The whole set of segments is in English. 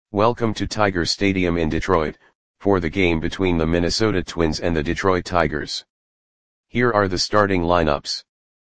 Welcome to Tiger Stadium in Detroit, for the game between the Minnesota Twins and the Detroit Tigers. Here are the starting lineups.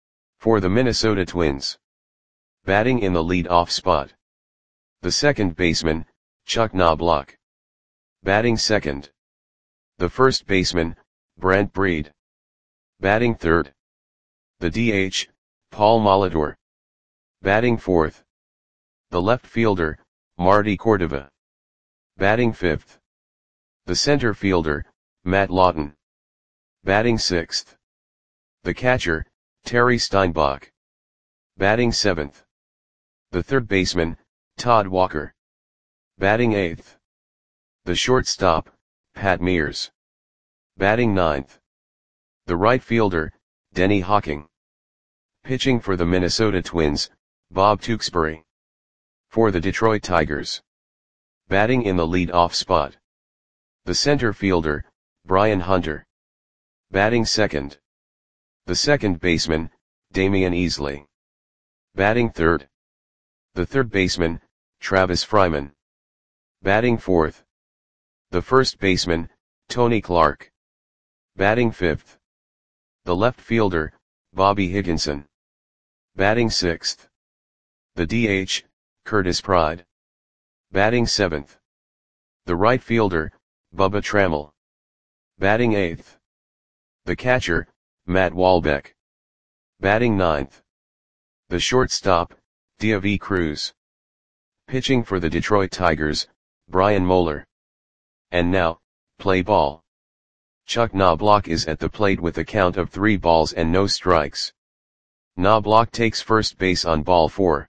For the Minnesota Twins. Batting in the lead-off spot. The second baseman, Chuck Knobloch. Batting second. The first baseman, Brent Breed. Batting third. The DH, Paul Molitor. Batting fourth. The left fielder, Marty Cordova. Batting fifth. The center fielder, Matt Lawton. Batting sixth. The catcher, Terry Steinbach. Batting seventh. The third baseman, Todd Walker. Batting eighth. The shortstop, Pat Mears. Batting ninth. The right fielder, Denny Hawking. Pitching for the Minnesota Twins, Bob Tewksbury. For the Detroit Tigers. Batting in the lead-off spot. The center fielder, Brian Hunter. Batting second. The second baseman, Damian Easley. Batting third. The third baseman, Travis Fryman. Batting fourth. The first baseman, Tony Clark. Batting fifth. The left fielder, Bobby Higginson. Batting sixth. The DH, Curtis Pride. Batting seventh. The right fielder, Bubba Trammell. Batting eighth. The catcher, Matt Walbeck. Batting ninth. The shortstop, Diavy Cruz. Pitching for the Detroit Tigers, Brian Moeller. And now, play ball. Chuck Knobloch is at the plate with a count of 3 balls and no strikes. Knobloch takes first base on ball 4.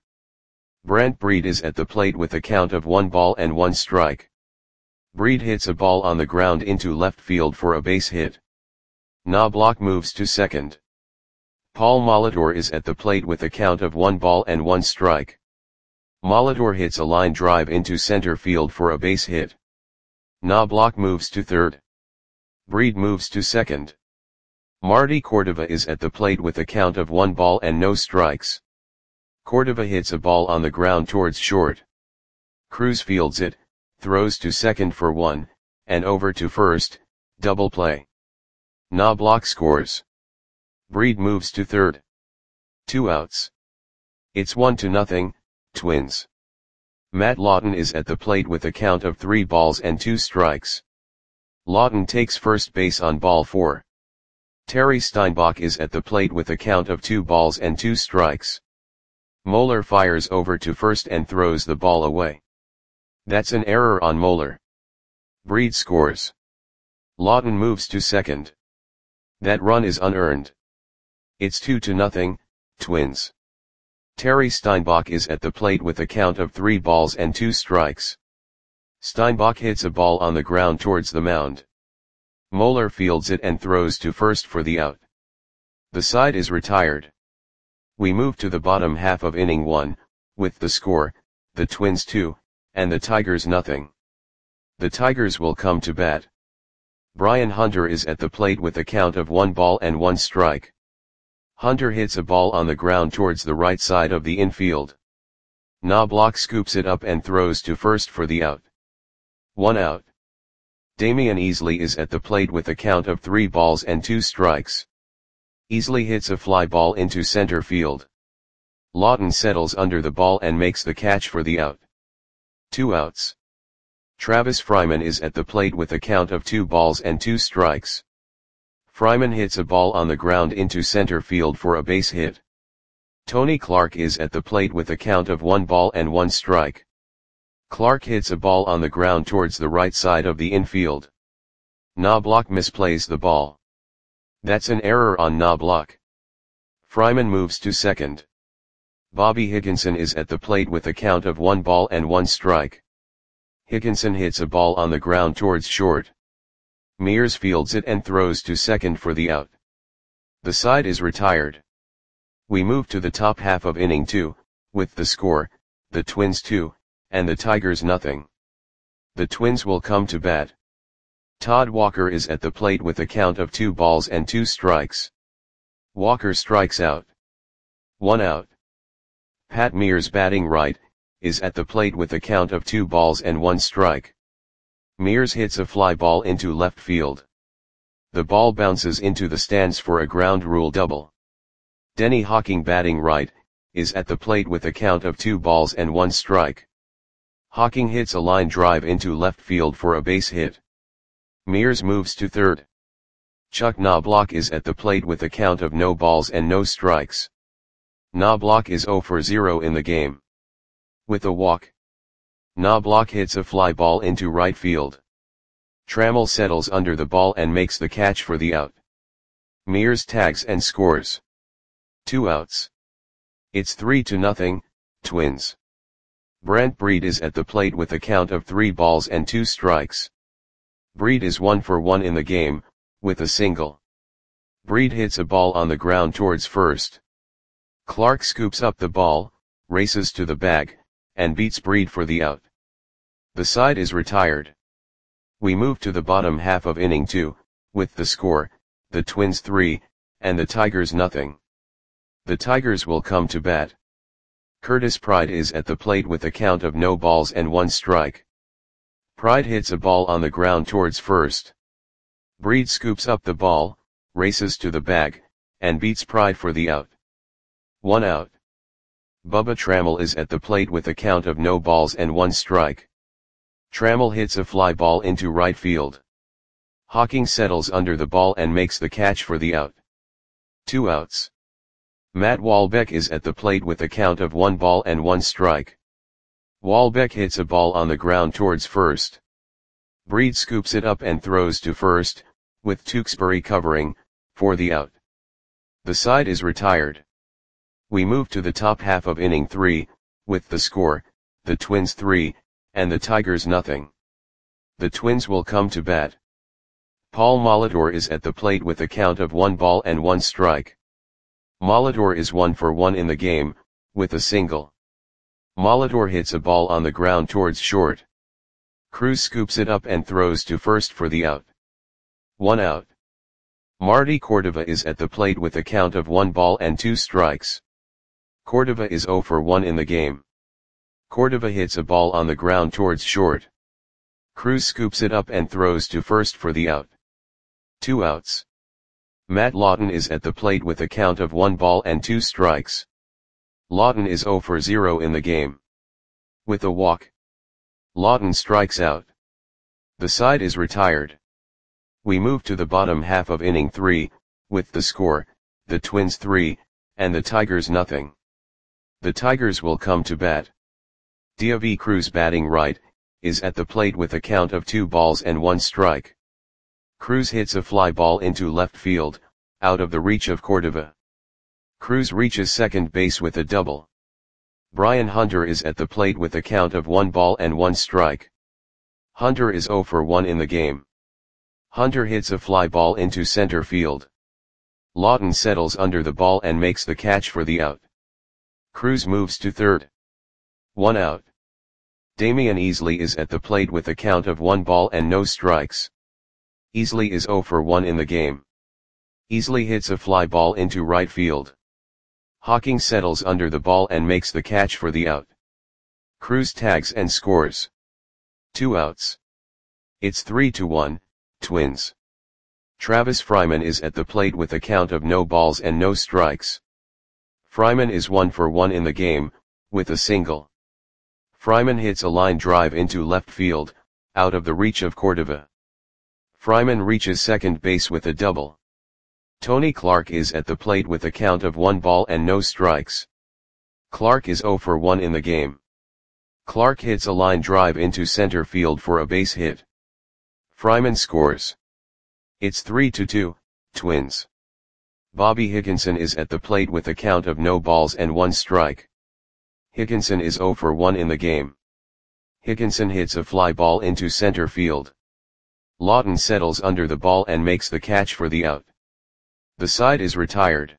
Brent Breed is at the plate with a count of 1 ball and 1 strike. Breed hits a ball on the ground into left field for a base hit. Knobloch moves to second. Paul Molitor is at the plate with a count of 1 ball and 1 strike. Molitor hits a line drive into center field for a base hit. Knobloch moves to third. Breed moves to second. Marty Cordova is at the plate with a count of 1 ball and no strikes. Cordova hits a ball on the ground towards short. Cruz fields it, throws to second for 1, and over to first, double play. Knobloch scores. Breed moves to third. 2 outs. It's 1-0, Twins. Matt Lawton is at the plate with a count of 3 balls and 2 strikes. Lawton takes first base on ball 4. Terry Steinbach is at the plate with a count of 2 balls and 2 strikes. Moeller fires over to first and throws the ball away. That's an error on Moeller. Breed scores. Lawton moves to second. That run is unearned. It's 2-0, Twins. Terry Steinbach is at the plate with a count of 3 balls and 2 strikes. Steinbach hits a ball on the ground towards the mound. Moeller fields it and throws to first for the out. The side is retired. We move to the bottom half of inning 1, with the score, the Twins 2, and the Tigers nothing. The Tigers will come to bat. Brian Hunter is at the plate with a count of 1 ball and 1 strike. Hunter hits a ball on the ground towards the right side of the infield. Knobloch scoops it up and throws to first for the out. 1 out. Damian Easley is at the plate with a count of 3 balls and 2 strikes. Easley hits a fly ball into center field. Lawton settles under the ball and makes the catch for the out. 2 outs. Travis Fryman is at the plate with a count of 2 balls and 2 strikes. Fryman hits a ball on the ground into center field for a base hit. Tony Clark is at the plate with a count of 1 ball and 1 strike. Clark hits a ball on the ground towards the right side of the infield. Knobloch misplays the ball. That's an error on Knobloch. Fryman moves to second. Bobby Higginson is at the plate with a count of 1 ball and 1 strike. Higginson hits a ball on the ground towards short. Mears fields it and throws to second for the out. The side is retired. We move to the top half of inning 2, with the score, the Twins 2, and the Tigers nothing. The Twins will come to bat. Todd Walker is at the plate with a count of 2 balls and 2 strikes. Walker strikes out. 1 out. Pat Mears batting right, is at the plate with a count of 2 balls and 1 strike. Mears hits a fly ball into left field. The ball bounces into the stands for a ground rule double. Denny Hawking, batting right, is at the plate with a count of 2 balls and 1 strike. Hawking hits a line drive into left field for a base hit. Mears moves to third. Chuck Knobloch is at the plate with a count of no balls and no strikes. Knobloch is 0 for 0 in the game. With a walk, Knobloch hits a fly ball into right field. Trammell settles under the ball and makes the catch for the out. Mears tags and scores. 2 outs. It's 3-0, Twins. Brent Breed is at the plate with a count of 3 balls and 2 strikes. Breed is 1 for 1 in the game, with a single. Breed hits a ball on the ground towards first. Clark scoops up the ball, races to the bag, and beats Breed for the out. The side is retired. We move to the bottom half of inning 2, with the score, the Twins 3, and the Tigers nothing. The Tigers will come to bat. Curtis Pride is at the plate with a count of no balls and 1 strike. Pride hits a ball on the ground towards first. Breed scoops up the ball, races to the bag, and beats Pride for the out. 1 out. Bubba Trammell is at the plate with a count of no balls and 1 strike. Trammell hits a fly ball into right field. Hawking settles under the ball and makes the catch for the out. 2 outs. Matt Walbeck is at the plate with a count of 1 ball and 1 strike. Walbeck hits a ball on the ground towards first. Breed scoops it up and throws to first, with Tewksbury covering, for the out. The side is retired. We move to the top half of inning 3, with the score, the Twins 3, and the Tigers nothing. The Twins will come to bat. Paul Molitor is at the plate with a count of 1 ball and 1 strike. Molitor is 1 for 1 in the game, with a single. Molitor hits a ball on the ground towards short. Cruz scoops it up and throws to first for the out. 1 out. Marty Cordova is at the plate with a count of 1 ball and 2 strikes. Cordova is 0 for 1 in the game. Cordova hits a ball on the ground towards short. Cruz scoops it up and throws to first for the out. 2 outs. Matt Lawton is at the plate with a count of 1 ball and 2 strikes. Lawton is 0 for 0 in the game. With a walk, Lawton strikes out. The side is retired. We move to the bottom half of inning 3, with the score, the Twins 3, and the Tigers nothing. The Tigers will come to bat. Deivi Cruz, batting right, is at the plate with a count of 2 balls and 1 strike. Cruz hits a fly ball into left field, out of the reach of Cordova. Cruz reaches second base with a double. Brian Hunter is at the plate with a count of 1 ball and 1 strike. Hunter is 0 for 1 in the game. Hunter hits a fly ball into center field. Lawton settles under the ball and makes the catch for the out. Cruz moves to third. 1 out. Damian Easley is at the plate with a count of 1 ball and no strikes. Easley is 0 for 1 in the game. Easley hits a fly ball into right field. Hawking settles under the ball and makes the catch for the out. Cruz tags and scores. 2 outs. It's 3-1, Twins. Travis Fryman is at the plate with a count of no balls and no strikes. Fryman is 1 for 1 in the game, with a single. Fryman hits a line drive into left field, out of the reach of Cordova. Fryman reaches second base with a double. Tony Clark is at the plate with a count of 1 ball and no strikes. Clark is 0 for 1 in the game. Clark hits a line drive into center field for a base hit. Fryman scores. It's 3-2, Twins. Bobby Higginson is at the plate with a count of no balls and 1 strike. Higginson is 0 for 1 in the game. Higginson hits a fly ball into center field. Lawton settles under the ball and makes the catch for the out. The side is retired.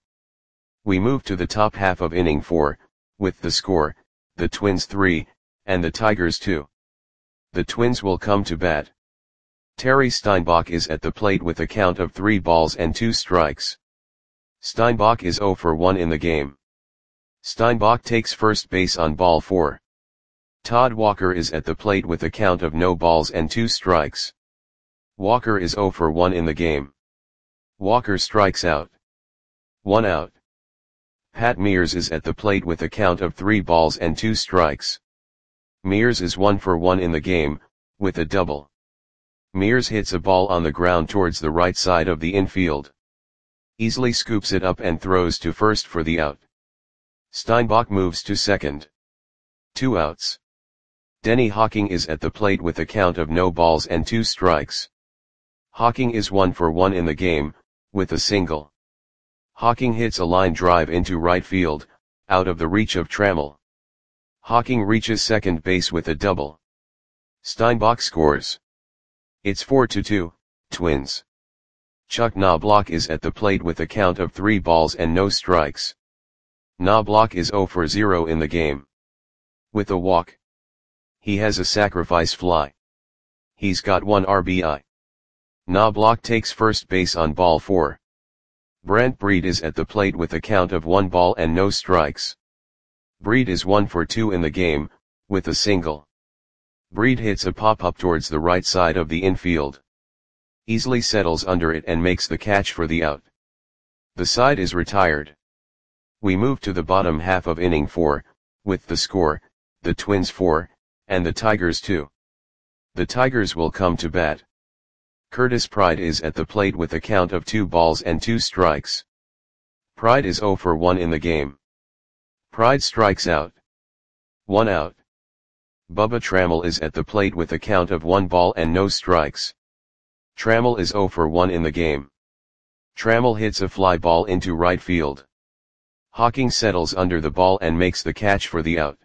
We move to the top half of inning 4, with the score, the Twins 3, and the Tigers 2. The Twins will come to bat. Terry Steinbach is at the plate with a count of 3 balls and 2 strikes. Steinbach is 0 for 1 in the game. Steinbach takes first base on ball 4. Todd Walker is at the plate with a count of no balls and 2 strikes. Walker is 0 for 1 in the game. Walker strikes out. 1 out. Pat Mears is at the plate with a count of 3 balls and 2 strikes. Mears is 1 for 1 in the game, with a double. Mears hits a ball on the ground towards the right side of the infield. Easily scoops it up and throws to first for the out. Steinbach moves to second. 2 outs. Denny Hawking is at the plate with a count of no balls and 2 strikes. Hawking is 1 for 1 in the game, with a single. Hawking hits a line drive into right field, out of the reach of Trammell. Hawking reaches second base with a double. Steinbach scores. It's 4-2, Twins. Chuck Knobloch is at the plate with a count of 3 balls and no strikes. Knobloch is 0 for 0 in the game. With a walk. He has a sacrifice fly. He's got 1 RBI. Knobloch takes first base on ball 4. Brent Breed is at the plate with a count of 1 ball and no strikes. Breed is 1 for 2 in the game, with a single. Breed hits a pop-up towards the right side of the infield. Easily settles under it and makes the catch for the out. The side is retired. We move to the bottom half of inning 4, with the score, the Twins 4, and the Tigers 2. The Tigers will come to bat. Curtis Pride is at the plate with a count of 2 balls and 2 strikes. Pride is 0 for 1 in the game. Pride strikes out. 1 out. Bubba Trammell is at the plate with a count of 1 ball and no strikes. Trammell is 0 for 1 in the game. Trammell hits a fly ball into right field. Hawking settles under the ball and makes the catch for the out.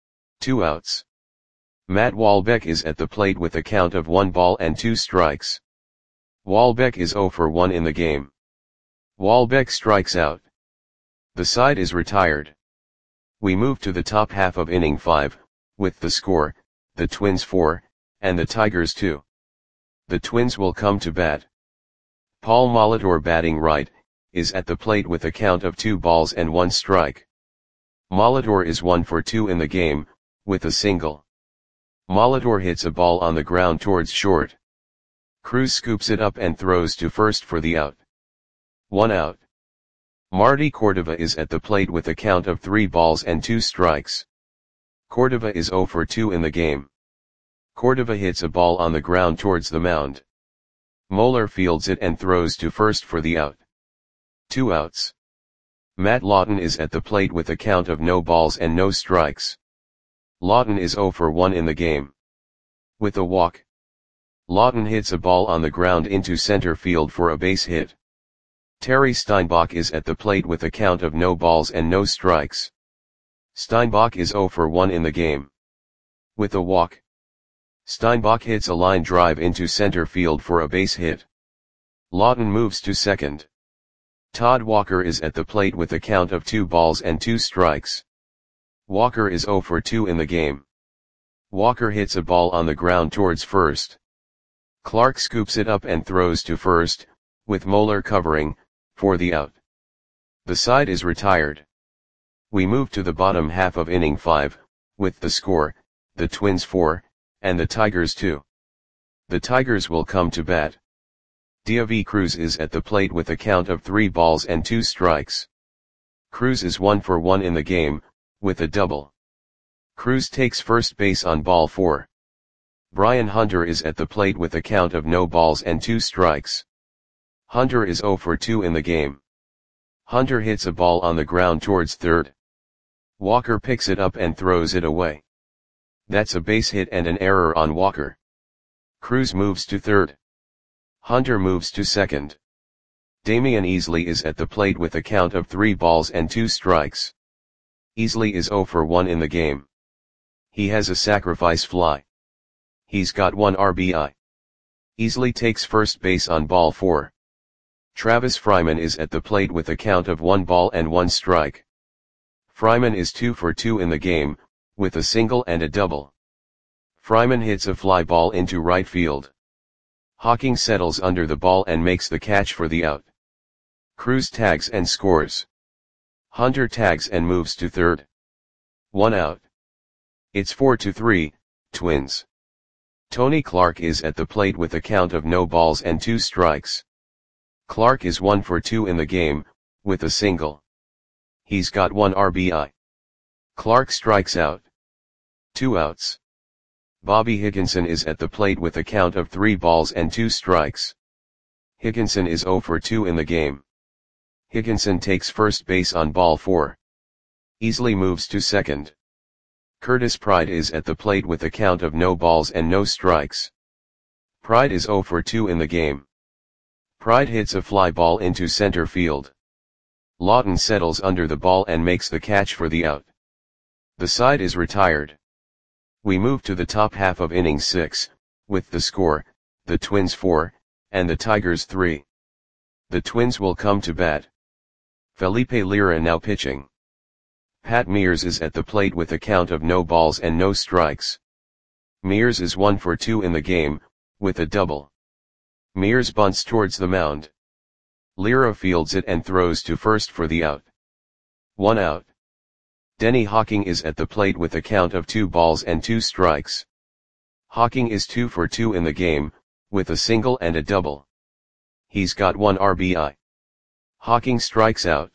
2 outs. Matt Walbeck is at the plate with a count of 1 ball and 2 strikes. Walbeck is 0 for 1 in the game. Walbeck strikes out. The side is retired. We move to the top half of inning 5, with the score, the Twins 4, and the Tigers 2. The Twins will come to bat. Paul Molitor, batting right, is at the plate with a count of 2 balls and 1 strike. Molitor is 1 for 2 in the game, with a single. Molitor hits a ball on the ground towards short. Cruz scoops it up and throws to first for the out. 1 out. Marty Cordova is at the plate with a count of 3 balls and 2 strikes. Cordova is 0 for 2 in the game. Cordova hits a ball on the ground towards the mound. Moeller fields it and throws to first for the out. 2 outs. Matt Lawton is at the plate with a count of no balls and no strikes. Lawton is 0 for 1 in the game. With a walk. Lawton hits a ball on the ground into center field for a base hit. Terry Steinbach is at the plate with a count of no balls and no strikes. Steinbach is 0 for 1 in the game. With a walk. Steinbach hits a line drive into center field for a base hit. Lawton moves to second. Todd Walker is at the plate with a count of 2 balls and 2 strikes. Walker is 0 for 2 in the game. Walker hits a ball on the ground towards first. Clark scoops it up and throws to first, with Moeller covering, for the out. The side is retired. We move to the bottom half of inning 5, with the score, the Twins 4, and the Tigers 2. The Tigers will come to bat. Deivi Cruz is at the plate with a count of 3 balls and 2 strikes. Cruz is 1 for 1 in the game, with a double. Cruz takes first base on ball 4. Brian Hunter is at the plate with a count of no balls and 2 strikes. Hunter is 0 for 2 in the game. Hunter hits a ball on the ground towards third. Walker picks it up and throws it away. That's a base hit and an error on Walker. Cruz moves to third. Hunter moves to second. Damian Easley is at the plate with a count of 3 balls and 2 strikes. Easley is 0 for 1 in the game. He has a sacrifice fly. He's got 1 RBI. Easley takes first base on ball 4. Travis Fryman is at the plate with a count of 1 ball and 1 strike. Fryman is 2 for 2 in the game, with a single and a double. Fryman hits a fly ball into right field. Hawking settles under the ball and makes the catch for the out. Cruz tags and scores. Hunter tags and moves to third. 1 out. It's 4-3, Twins. Tony Clark is at the plate with a count of no balls and 2 strikes. Clark is 1 for 2 in the game, with a single. He's got 1 RBI. Clark strikes out. 2 outs. Bobby Higginson is at the plate with a count of 3 balls and 2 strikes. Higginson is 0 for 2 in the game. Higginson takes first base on ball 4. Easily moves to second. Curtis Pride is at the plate with a count of no balls and no strikes. Pride is 0 for 2 in the game. Pride hits a fly ball into center field. Lawton settles under the ball and makes the catch for the out. The side is retired. We move to the top half of inning 6, with the score, the Twins 4, and the Tigers 3. The Twins will come to bat. Felipe Lira now pitching. Pat Mears is at the plate with a count of no balls and no strikes. Mears is 1 for 2 in the game, with a double. Mears bunts towards the mound. Lira fields it and throws to first for the out. 1 out. Denny Hawking is at the plate with a count of 2 balls and 2 strikes. Hawking is 2 for 2 in the game, with a single and a double. He's got 1 RBI. Hawking strikes out.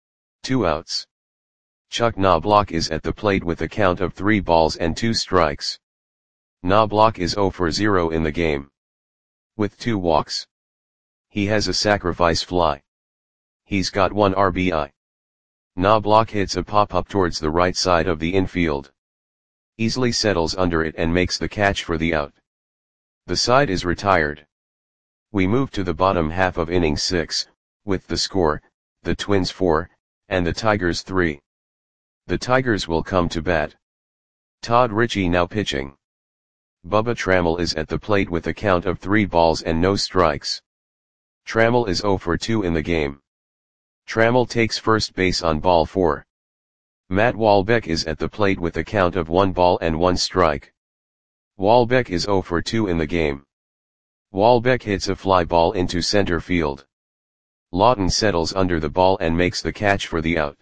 2 outs. Chuck Knobloch is at the plate with a count of 3 balls and 2 strikes. Knobloch is 0 for 0 in the game. With 2 walks. He has a sacrifice fly. He's got 1 RBI. Knobloch hits a pop-up towards the right side of the infield. Easily settles under it and makes the catch for the out. The side is retired. We move to the bottom half of inning 6, with the score, the Twins 4, and the Tigers 3. The Tigers will come to bat. Todd Ritchie now pitching. Bubba Trammell is at the plate with a count of 3 balls and no strikes. Trammell is 0 for 2 in the game. Trammell takes first base on ball 4. Matt Walbeck is at the plate with a count of 1 ball and 1 strike. Walbeck is 0 for 2 in the game. Walbeck hits a fly ball into center field. Lawton settles under the ball and makes the catch for the out.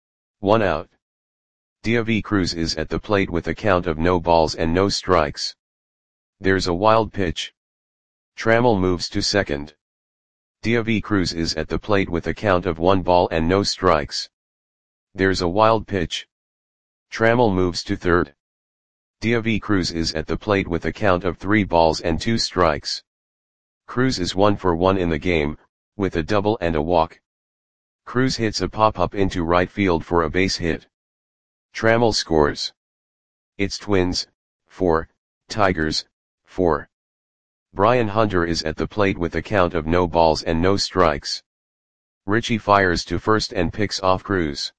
1 out. Deivi Cruz is at the plate with a count of no balls and no strikes. There's a wild pitch. Trammell moves to second. Deivi Cruz is at the plate with a count of 1 ball and no strikes. There's a wild pitch. Trammell moves to third. Deivi Cruz is at the plate with a count of 3 balls and 2 strikes. Cruz is 1 for 1 in the game, with a double and a walk. Cruz hits a pop-up into right field for a base hit. Trammell scores. It's Twins, 4, Tigers, 4. Brian Hunter is at the plate with a count of no balls and no strikes. Ritchie fires to first and picks off Cruz.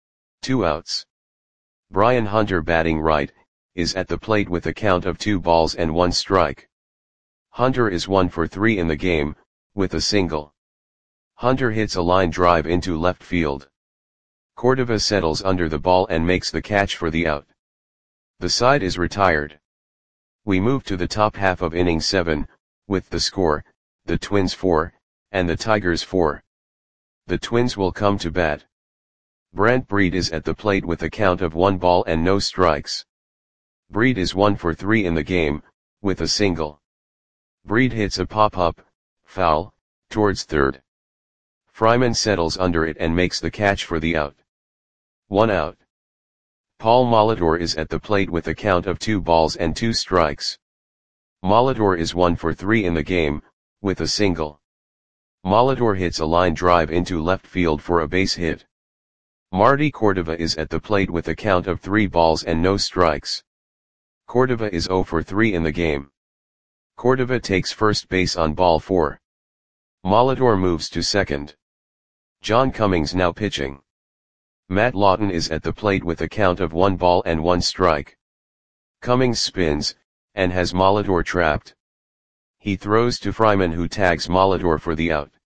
2 outs. Brian Hunter batting right, is at the plate with a count of 2 balls and 1 strike. Hunter is 1 for 3 in the game, with a single. Hunter hits a line drive into left field. Cordova settles under the ball and makes the catch for the out. The side is retired. We move to the top half of inning 7, with the score, the Twins 4, and the Tigers 4. The Twins will come to bat. Brent Breed is at the plate with a count of 1 ball and no strikes. Breed is 1 for 3 in the game, with a single. Breed hits a pop-up, foul, towards third. Fryman settles under it and makes the catch for the out. 1 out. Paul Molitor is at the plate with a count of 2 balls and 2 strikes. Molitor is 1 for 3 in the game, with a single. Molitor hits a line drive into left field for a base hit. Marty Cordova is at the plate with a count of 3 balls and no strikes. Cordova is 0 for 3 in the game. Cordova takes first base on ball 4. Molitor moves to second. John Cummings now pitching. Matt Lawton is at the plate with a count of 1 ball and 1 strike. Cummings spins, and has Molitor trapped. He throws to Fryman who tags Molitor for the out.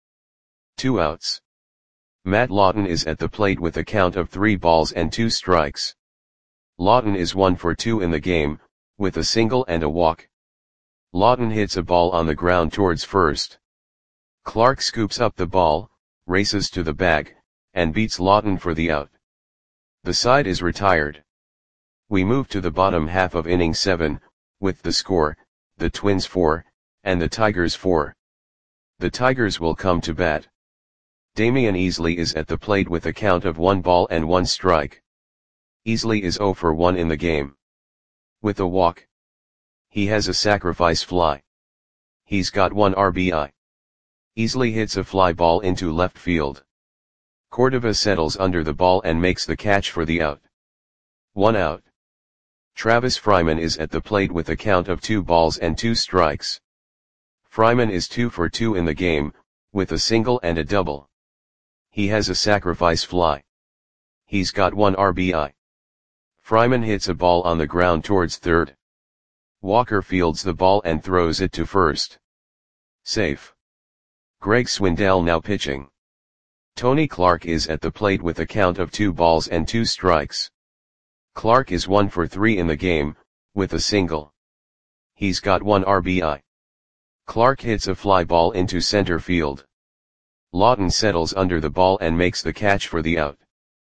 2 outs. Matt Lawton is at the plate with a count of 3 balls and 2 strikes. Lawton is 1 for 2 in the game, with a single and a walk. Lawton hits a ball on the ground towards first. Clark scoops up the ball, races to the bag, and beats Lawton for the out. The side is retired. We move to the bottom half of inning 7, with the score, the Twins 4, and the Tigers 4. The Tigers will come to bat. Damian Easley is at the plate with a count of 1 ball and 1 strike. Easley is 0 for 1 in the game. With a walk. He has a sacrifice fly. He's got 1 RBI. Easley hits a fly ball into left field. Cordova settles under the ball and makes the catch for the out. 1 out. Travis Fryman is at the plate with a count of 2 balls and 2 strikes. Fryman is 2 for 2 in the game, with a single and a double. He has a sacrifice fly. He's got 1 RBI. Fryman hits a ball on the ground towards third. Walker fields the ball and throws it to first. Safe. Greg Swindell now pitching. Tony Clark is at the plate with a count of 2 balls and 2 strikes. Clark is 1 for 3 in the game, with a single. He's got 1 RBI. Clark hits a fly ball into center field. Lawton settles under the ball and makes the catch for the out.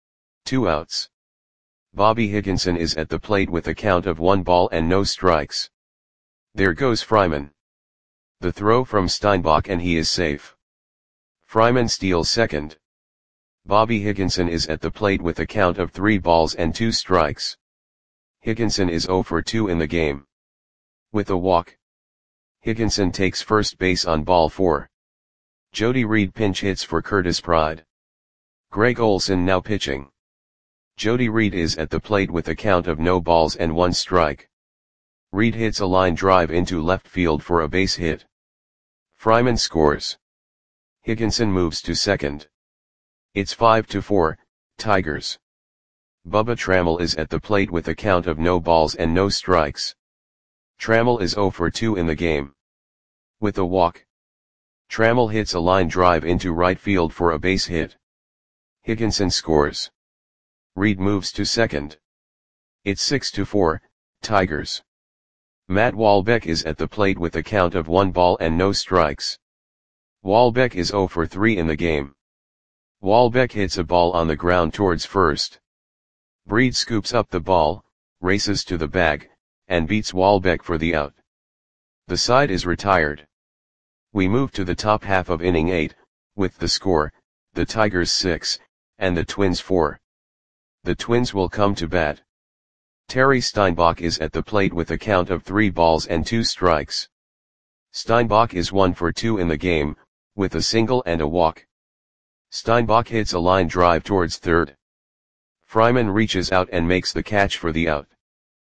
2 outs. Bobby Higginson is at the plate with a count of 1 ball and no strikes. There goes Fryman. The throw from Steinbach and he is safe. Fryman steals second. Bobby Higginson is at the plate with a count of 3 balls and 2 strikes. Higginson is 0 for 2 in the game. With a walk. Higginson takes first base on ball 4. Jody Reed pinch hits for Curtis Pride. Greg Olson now pitching. Jody Reed is at the plate with a count of no balls and 1 strike. Reed hits a line drive into left field for a base hit. Fryman scores. Higginson moves to second. It's 5-4, Tigers. Bubba Trammell is at the plate with a count of no balls and no strikes. Trammell is 0 for 2 in the game. With a walk. Trammell hits a line drive into right field for a base hit. Higginson scores. Reed moves to second. It's 6-4, Tigers. Matt Wahlbeck is at the plate with a count of 1 ball and no strikes. Wahlbeck is 0 for 3 in the game. Wahlbeck hits a ball on the ground towards first. Breed scoops up the ball, races to the bag, and beats Wahlbeck for the out. The side is retired. We move to the top half of inning 8, with the score, the Tigers 6, and the Twins 4. The Twins will come to bat. Terry Steinbach is at the plate with a count of 3 balls and 2 strikes. Steinbach is 1 for 2 in the game, with a single and a walk. Steinbach hits a line drive towards third. Fryman reaches out and makes the catch for the out.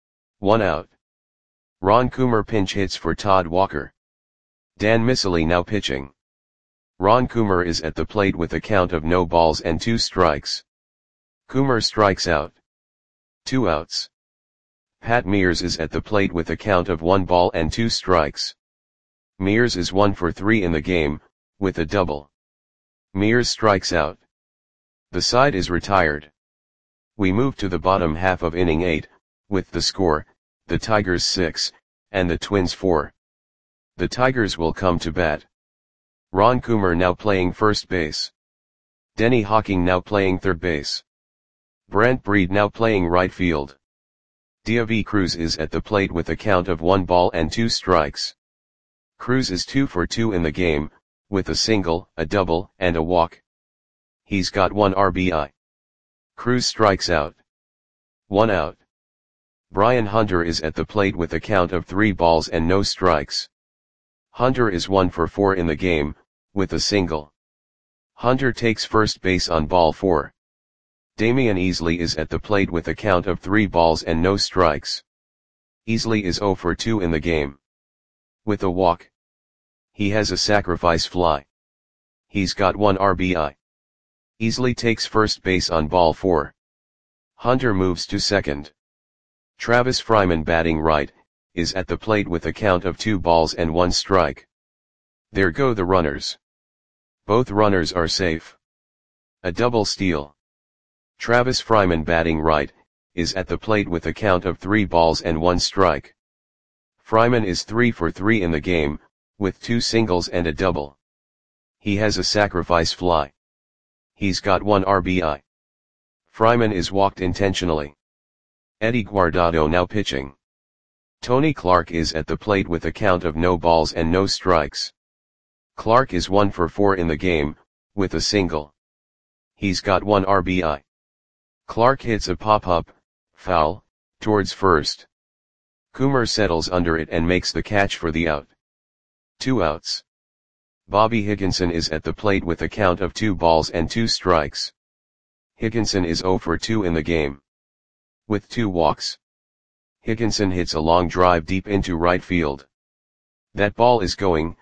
1 out. Ron Coomer pinch hits for Todd Walker. Dan Miceli now pitching. Ron Coomer is at the plate with a count of no balls and 2 strikes. Coomer strikes out. 2 outs. Pat Mears is at the plate with a count of 1 ball and 2 strikes. Mears is 1 for 3 in the game, with a double. Mears strikes out. The side is retired. We move to the bottom half of inning 8, with the score, the Tigers 6, and the Twins 4. The Tigers will come to bat. Ron Coomer now playing first base. Denny Hawking now playing third base. Brent Breed now playing right field. Diaby Cruz is at the plate with a count of 1 ball and 2 strikes. Cruz is 2 for 2 in the game, with a single, a double, and a walk. He's got 1 RBI. Cruz strikes out. 1 out. Brian Hunter is at the plate with a count of 3 balls and no strikes. Hunter is 1 for 4 in the game, with a single. Hunter takes first base on ball 4. Damian Easley is at the plate with a count of 3 balls and no strikes. Easley is 0 for 2 in the game. With a walk. He has a sacrifice fly. He's got 1 RBI. Easley takes first base on ball 4. Hunter moves to second. Travis Fryman batting right, is at the plate with a count of 2 balls and 1 strike. There go the runners. Both runners are safe. A double steal. Travis Fryman batting right, is at the plate with a count of 3 balls and 1 strike. Fryman is 3 for 3 in the game, with 2 singles and a double. He has a sacrifice fly. He's got 1 RBI. Fryman is walked intentionally. Eddie Guardado now pitching. Tony Clark is at the plate with a count of no balls and no strikes. Clark is 1 for 4 in the game, with a single. He's got 1 RBI. Clark hits a pop-up, foul, towards first. Coomer settles under it and makes the catch for the out. 2 outs. Bobby Higginson is at the plate with a count of 2 balls and 2 strikes. Higginson is 0 for 2 in the game. With 2 walks. Higginson hits a long drive deep into right field. That ball is going,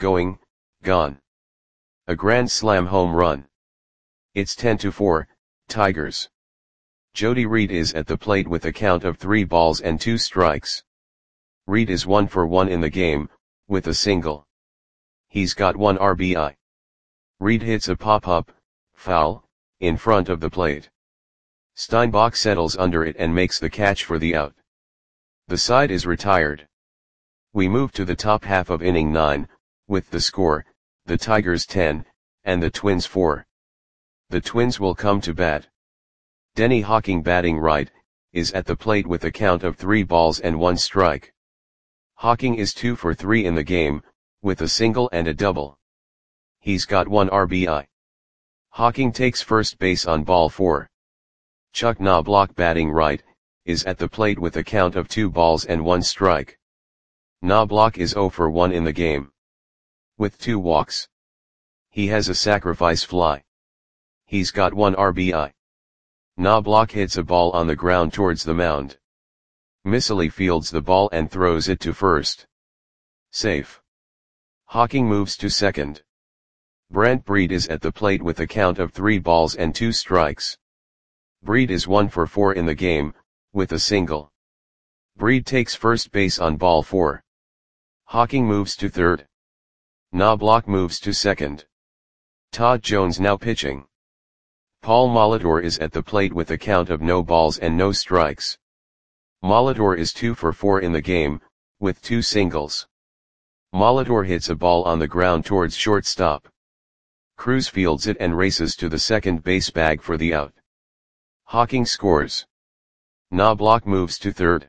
gone. A grand slam home run. It's 10-4, Tigers. Jody Reed is at the plate with a count of 3 balls and 2 strikes. Reed is 1 for 1 in the game, with a single. He's got 1 RBI. Reed hits a pop-up, foul, in front of the plate. Steinbach settles under it and makes the catch for the out. The side is retired. We move to the top half of inning 9, with the score, the Tigers 10, and the Twins 4. The Twins will come to bat. Denny Hawking batting right, is at the plate with a count of 3 balls and 1 strike. Hawking is 2 for 3 in the game, with a single and a double. He's got 1 RBI. Hawking takes first base on ball 4. Chuck Knobloch batting right, is at the plate with a count of 2 balls and 1 strike. Knobloch is 0 for 1 in the game. With 2 walks. He has a sacrifice fly. He's got 1 RBI. Knobloch hits a ball on the ground towards the mound. Missily fields the ball and throws it to first. Safe. Hawking moves to second. Brent Breed is at the plate with a count of 3 balls and 2 strikes. Breed is 1 for 4 in the game, with a single. Breed takes first base on ball 4. Hawking moves to third. Knobloch moves to second. Todd Jones now pitching. Paul Molitor is at the plate with a count of no balls and no strikes. Molitor is 2 for 4 in the game, with 2 singles. Molitor hits a ball on the ground towards shortstop. Cruz fields it and races to the second base bag for the out. Hawking scores. Knobloch moves to third.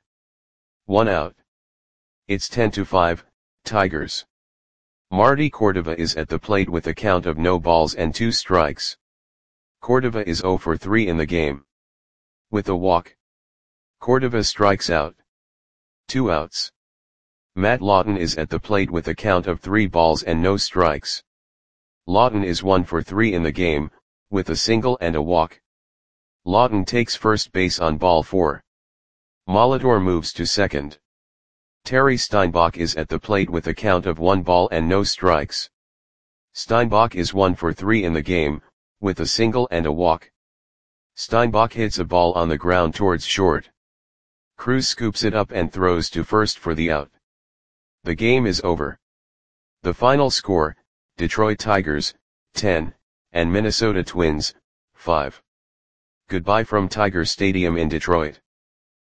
1 out. It's 10-5, Tigers. Marty Cordova is at the plate with a count of no balls and 2 strikes. Cordova is 0 for 3 in the game. With a walk. Cordova strikes out. 2 outs. Matt Lawton is at the plate with a count of 3 balls and no strikes. Lawton is 1 for 3 in the game, with a single and a walk. Lawton takes first base on ball 4. Molitor moves to second. Terry Steinbach is at the plate with a count of 1 ball and no strikes. Steinbach is 1 for 3 in the game, with a single and a walk. Steinbach hits a ball on the ground towards short. Cruz scoops it up and throws to first for the out. The game is over. The final score, Detroit Tigers, 10, and Minnesota Twins, 5. Goodbye from Tiger Stadium in Detroit.